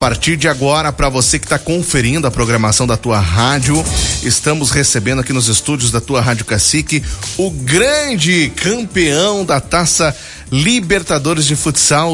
A partir de agora, para você que está conferindo a programação da tua rádio, estamos recebendo aqui nos estúdios da tua Rádio Cacique o grande campeão da Taça Libertadores de Futsal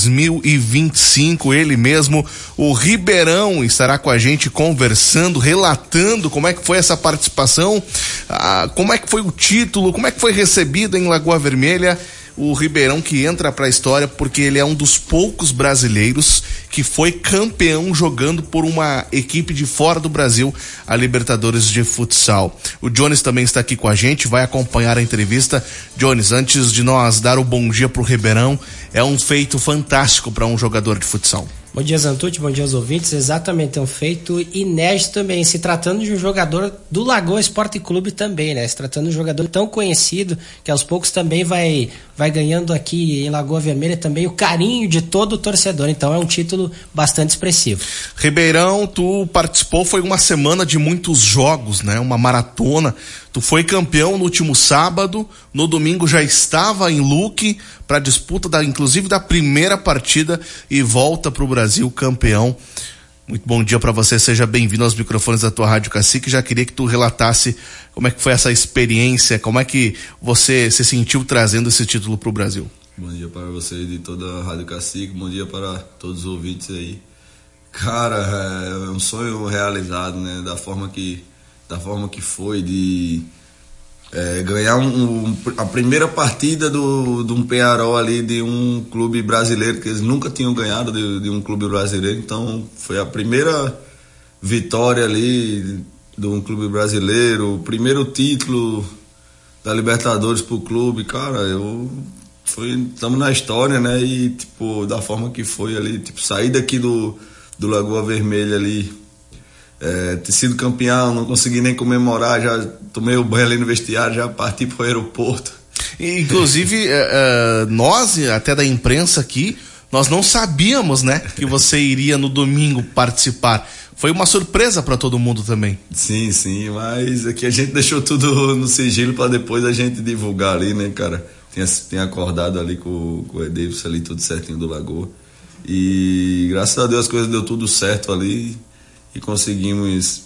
2025, ele mesmo, o Ribeirão, estará com a gente conversando, relatando como é que foi essa participação, como é que foi o título, como é que foi recebido em Lagoa Vermelha. O Ribeirão que entra para a história porque ele é um dos poucos brasileiros que foi campeão jogando por uma equipe de fora do Brasil, a Libertadores de Futsal. O Jones também está aqui com a gente, vai acompanhar a entrevista. Jones, antes de nós dar o bom dia pro Ribeirão, é um feito fantástico para um jogador de futsal. Bom dia, Zantucci, bom dia aos ouvintes. Exatamente, é um feito inédito também, se tratando de um jogador do Lagoa Esporte Clube também, né? Se tratando de um jogador tão conhecido, que aos poucos também vai ganhando aqui em Lagoa Vermelha também o carinho de todo o torcedor. Então é um título bastante expressivo. Ribeirão, tu participou, foi uma semana de muitos jogos, né? Uma maratona. Tu foi campeão no último sábado, no domingo já estava em Luque para disputa inclusive da primeira partida e volta para o Brasil campeão. Muito bom dia para você, seja bem-vindo aos microfones da tua Rádio Cacique. Já queria que tu relatasse como é que foi essa experiência, como é que você se sentiu trazendo esse título para o Brasil. Bom dia para você de toda a Rádio Cacique, bom dia para todos os ouvintes aí. Cara, é um sonho realizado, né? Da forma que foi de ganhar a primeira partida de um Penharol ali, de um clube brasileiro, que eles nunca tinham ganhado de um clube brasileiro. Então foi a primeira vitória ali de um clube brasileiro, o primeiro título da Libertadores pro clube. Cara, estamos na história, né? E tipo, da forma que foi ali, tipo, sair daqui do Lagoa Vermelha ali, ter sido campeão, não consegui nem comemorar, já tomei o banho ali no vestiário, já parti pro aeroporto. Inclusive, nós, até da imprensa aqui, nós não sabíamos, né, que você iria no domingo participar. Foi uma surpresa para todo mundo também. Sim, mas aqui a gente deixou tudo no sigilo para depois a gente divulgar ali, né, cara? Tinha acordado ali com o Edilson ali, tudo certinho do Lagoa. E graças a Deus as coisas deu tudo certo ali e conseguimos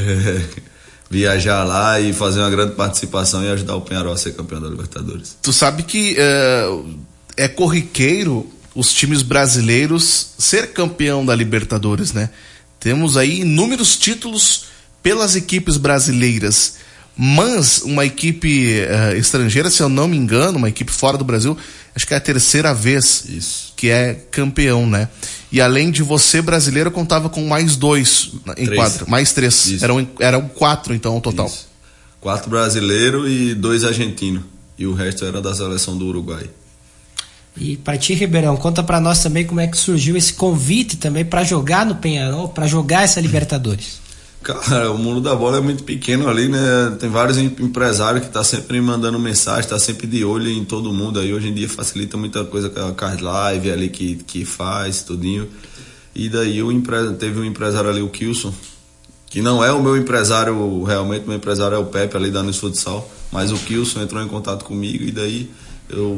viajar lá e fazer uma grande participação e ajudar o Penharol a ser campeão da Libertadores. Tu sabe que é corriqueiro os times brasileiros ser campeão da Libertadores, né? Temos aí inúmeros títulos pelas equipes brasileiras, mas uma equipe estrangeira, se eu não me engano, uma equipe fora do Brasil, acho que é a terceira vez que é campeão, né? E além de você, brasileiro, contava com mais 2 em quadro, mais 3. Eram 4 então ao total. Isso. 4 brasileiros e 2 argentinos. E o resto era da seleção do Uruguai. E para ti, Ribeirão, conta para nós também como é que surgiu esse convite também para jogar no Penharol, para jogar essa Libertadores. Cara, o mundo da bola é muito pequeno ali, né? Tem vários empresários que tá sempre me mandando mensagem, tá sempre de olho em todo mundo aí. Hoje em dia facilita muita coisa com as lives ali que faz, tudinho. E daí teve um empresário ali, o Kilson, que não é o meu empresário, realmente meu empresário é o Pepe ali da Nus Futsal, mas o Kilson entrou em contato comigo e daí eu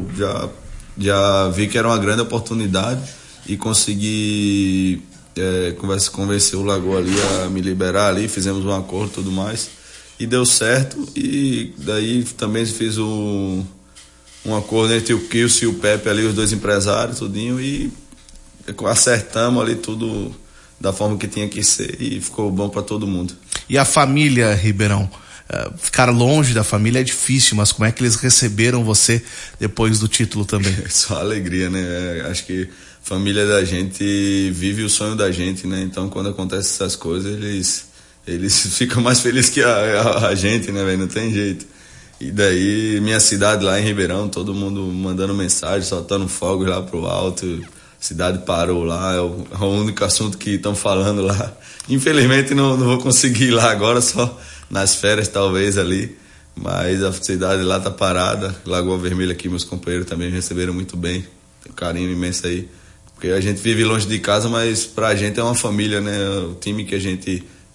já vi que era uma grande oportunidade e consegui convencer o Lagoa ali a me liberar ali, fizemos um acordo e tudo mais, e deu certo. E daí também fiz um acordo entre o Kilson e o Pepe ali, os 2 empresários, tudinho, e acertamos ali tudo da forma que tinha que ser e ficou bom para todo mundo. E a família, Ribeirão? Ficar longe da família é difícil, mas como é que eles receberam você depois do título também? Só alegria, né? Acho que a família da gente vive o sonho da gente, né? Então quando acontecem essas coisas, eles ficam mais felizes que a gente, né, velho? Não tem jeito. E daí, minha cidade lá em Ribeirão, todo mundo mandando mensagem, soltando fogos lá pro alto. A cidade parou lá, é o único assunto que estão falando lá. Infelizmente não vou conseguir ir lá agora, só nas férias talvez ali, mas a cidade lá tá parada. Lagoa Vermelha aqui, meus companheiros também me receberam muito bem, tem um carinho imenso aí, porque a gente vive longe de casa, mas pra gente é uma família, né? O time que a gente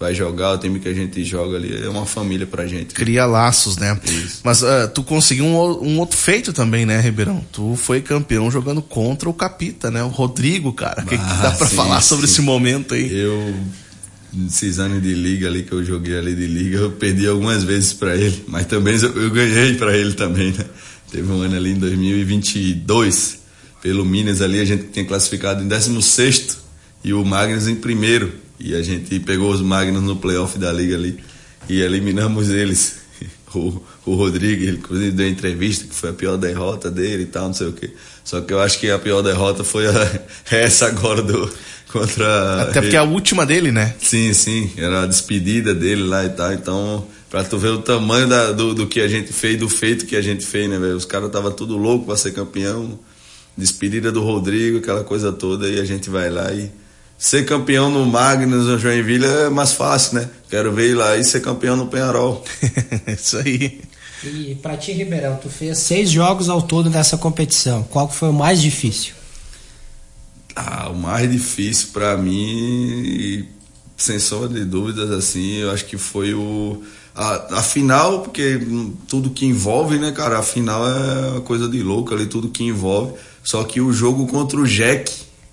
vai jogar, o time que a gente joga ali é uma família pra gente. Cria laços, né? Isso. Mas tu conseguiu um outro feito também, né, Ribeirão? Tu foi campeão jogando contra o Capita, né? O Rodrigo, cara. O que dá pra falar sobre esse momento aí? Esses anos de liga ali que eu joguei ali de liga, eu perdi algumas vezes pra ele, mas também eu ganhei pra ele também, né? Teve um ano ali em 2022, pelo Minas ali, a gente tinha classificado em 16º e o Magnus em 1º, e a gente pegou os Magnus no playoff da liga ali e eliminamos eles. O Rodrigo, ele inclusive deu entrevista que foi a pior derrota dele e tal, não sei o que. Só que eu acho que a pior derrota foi essa agora contra... Até porque é a última dele, né? Sim, era a despedida dele lá e tal, então, pra tu ver o tamanho do que a gente fez, do feito que a gente fez, né, velho? Os caras tava tudo louco pra ser campeão, despedida do Rodrigo, aquela coisa toda, e a gente vai lá e ser campeão no Magnus, no Joinville é mais fácil, né? Quero ver ir lá e ser campeão no Penharol. Isso aí. E pra ti, Ribeirão, tu fez 6 jogos ao todo nessa competição. Qual que foi o mais difícil? O mais difícil pra mim, sem sombra de dúvidas, assim, eu acho que foi a final, porque tudo que envolve, né, cara, a final é uma coisa de louco ali, tudo que envolve, só que o jogo contra o Jack,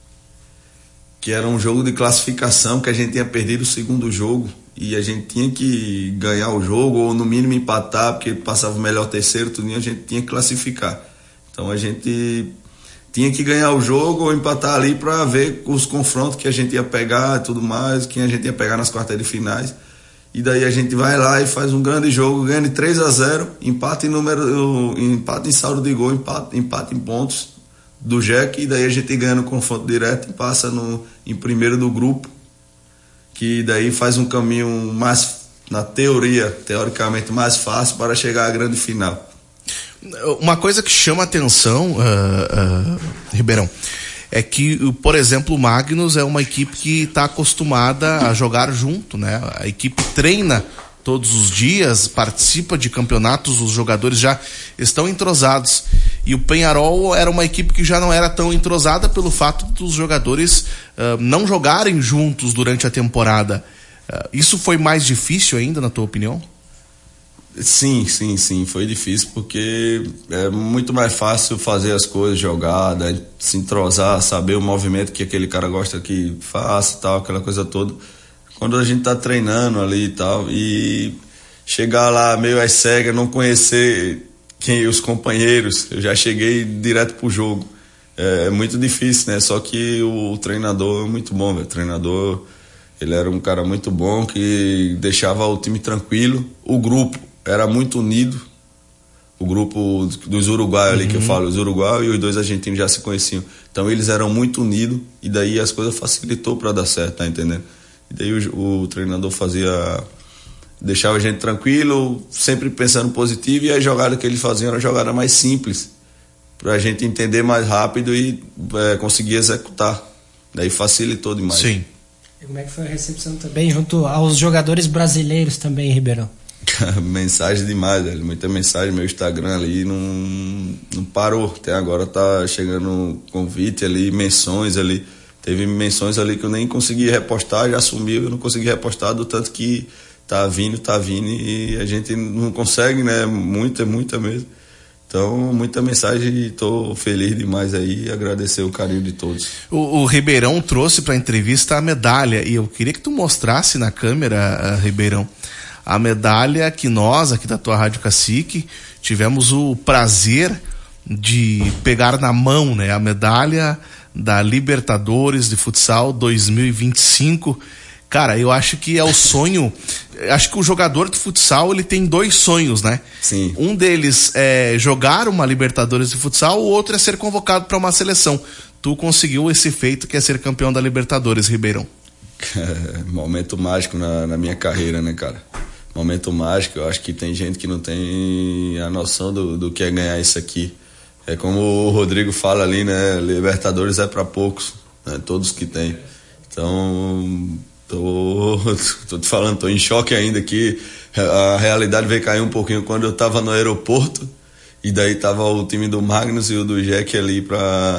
que era um jogo de classificação, que a gente tinha perdido o segundo jogo, e a gente tinha que ganhar o jogo, ou no mínimo empatar, porque passava o melhor terceiro, tudo, a gente tinha que classificar. Então a gente tinha que ganhar o jogo ou empatar ali para ver os confrontos que a gente ia pegar e tudo mais, quem a gente ia pegar nas quartas de finais. E daí a gente vai lá e faz um grande jogo, ganha de 3-0, empate em saldo de gol, empate em pontos do Jack, e daí a gente ganha no confronto direto e passa em primeiro do grupo, que daí faz um caminho mais, teoricamente mais fácil para chegar à grande final. Uma coisa que chama atenção, Ribeirão, é que, por exemplo, o Magnus é uma equipe que está acostumada a jogar junto, né? A equipe treina todos os dias, participa de campeonatos, os jogadores já estão entrosados. E o Penharol era uma equipe que já não era tão entrosada pelo fato dos jogadores não jogarem juntos durante a temporada. Isso foi mais difícil ainda, na tua opinião? Sim, foi difícil porque é muito mais fácil fazer as coisas, jogar, né? Se entrosar, saber o movimento que aquele cara gosta que faça, tal, aquela coisa toda. Quando a gente tá treinando ali e tal, e chegar lá meio às cegas, não conhecer os companheiros, eu já cheguei direto pro jogo. É muito difícil, né? Só que o treinador é muito bom, velho. O treinador, ele era um cara muito bom que deixava o time tranquilo. O grupo era muito unido, o grupo dos uruguaios ali que eu falo, os uruguaios e os 2 argentinos já se conheciam, então eles eram muito unidos e daí as coisas facilitou para dar certo, tá entendendo? E daí o treinador deixava a gente tranquilo, sempre pensando positivo, e a jogada que ele fazia era uma jogada mais simples, pra gente entender mais rápido e conseguir executar, daí facilitou demais. Sim. E como é que foi a recepção também junto aos jogadores brasileiros também, Ribeirão? Mensagem demais, velho. Muita mensagem, meu Instagram ali não parou, até agora tá chegando convite ali, menções ali, teve menções ali que eu nem consegui repostar, já sumiu, eu não consegui repostar, do tanto que tá vindo e a gente não consegue, né, muita mesmo. Então, muita mensagem e tô feliz demais aí e agradecer o carinho de todos. O Ribeirão trouxe pra entrevista a medalha e eu queria que tu mostrasse na câmera, Ribeirão, a medalha que nós, aqui da tua Rádio Cacique, tivemos o prazer de pegar na mão, né? A medalha da Libertadores de Futsal 2025. Cara, eu acho que é o sonho, acho que o jogador de futsal, ele tem 2 sonhos, né? Sim. Um deles é jogar uma Libertadores de futsal, o outro é ser convocado para uma seleção. Tu conseguiu esse feito, que é ser campeão da Libertadores, Ribeirão. Momento mágico na minha carreira, né, cara? Momento mágico, eu acho que tem gente que não tem a noção do que é ganhar isso aqui. É como o Rodrigo fala ali, né? Libertadores é para poucos, né? Todos que tem. Então, tô te falando, tô em choque ainda aqui. A realidade veio cair um pouquinho quando eu tava no aeroporto, e daí tava o time do Magnus e o do Jack ali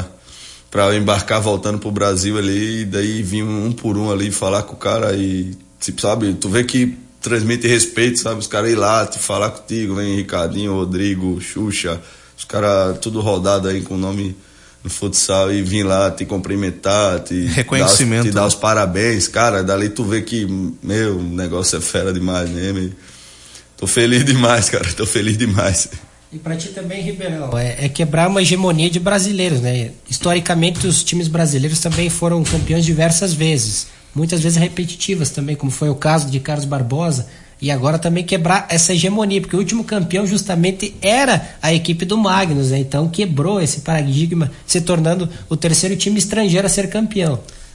pra embarcar voltando pro Brasil ali, e daí vim um por um ali falar com o cara e tipo, sabe, tu vê que transmite respeito, sabe, os caras ir lá te falar contigo, vem Ricardinho, Rodrigo, Xuxa, os caras tudo rodado aí com o nome no futsal e vir lá te cumprimentar, reconhecimento, te dar os parabéns, cara, dali tu vê que, meu, o negócio é fera demais mesmo. Tô feliz demais, cara, tô feliz demais. E pra ti também, Ribeirão, é quebrar uma hegemonia de brasileiros, né? Historicamente, os times brasileiros também foram campeões diversas vezes, muitas vezes repetitivas também, como foi o caso de Carlos Barbosa, e agora também quebrar essa hegemonia, porque o último campeão justamente era a equipe do Magnus, né? Então quebrou esse paradigma, se tornando o terceiro time estrangeiro a ser campeão.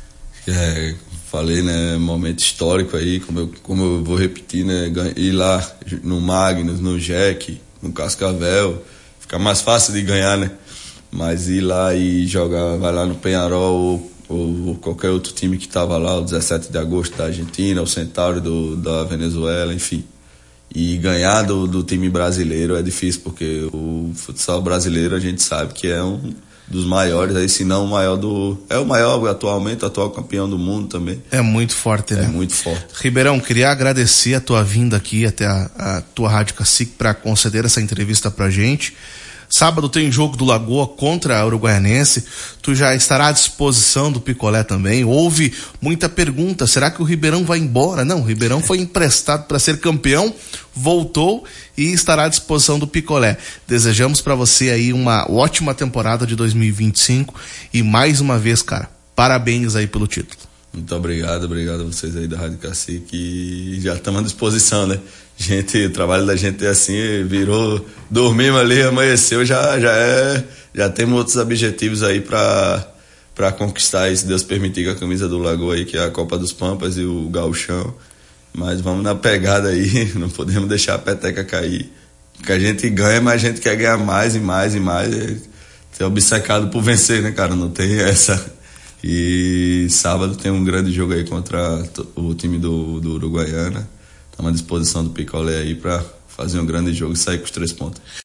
Falei, né, momento histórico aí, como eu vou repetir, né, ir lá no Magnus, no Jack, no Cascavel, fica mais fácil de ganhar, né, mas ir lá e jogar, vai lá no Peñarol ou qualquer outro time que tava lá, o 17 de agosto da Argentina, o Centauro da Venezuela, enfim, e ganhar do time brasileiro é difícil, porque o futsal brasileiro a gente sabe que é um dos maiores, aí se não o maior é o maior atualmente, atual campeão do mundo também. É muito forte, né? É muito forte. Ribeirão, queria agradecer a tua vinda aqui até a tua Rádio Cacique para conceder essa entrevista pra gente. Sábado tem jogo do Lagoa contra a Uruguaianense. Tu já estará à disposição do Picolé também. Houve muita pergunta, será que o Ribeirão vai embora? Não, o Ribeirão foi emprestado para ser campeão, voltou e estará à disposição do Picolé. Desejamos para você aí uma ótima temporada de 2025 e mais uma vez, cara, parabéns aí pelo título. Muito obrigado a vocês aí da Rádio Cacique, e já estamos à disposição, né? O trabalho da gente é assim, virou, dormimos ali, amanheceu, já temos outros objetivos aí para conquistar, e se Deus permitir, com a camisa do Lagoa aí, que é a Copa dos Pampas e o Gauchão, mas vamos na pegada aí, não podemos deixar a peteca cair, porque a gente ganha, mas a gente quer ganhar mais e mais e mais, ser obcecado por vencer, né, cara, não tem essa. E sábado tem um grande jogo aí contra o time do Uruguaiana. Estamos à disposição do Picolé aí para fazer um grande jogo e sair com os 3 pontos.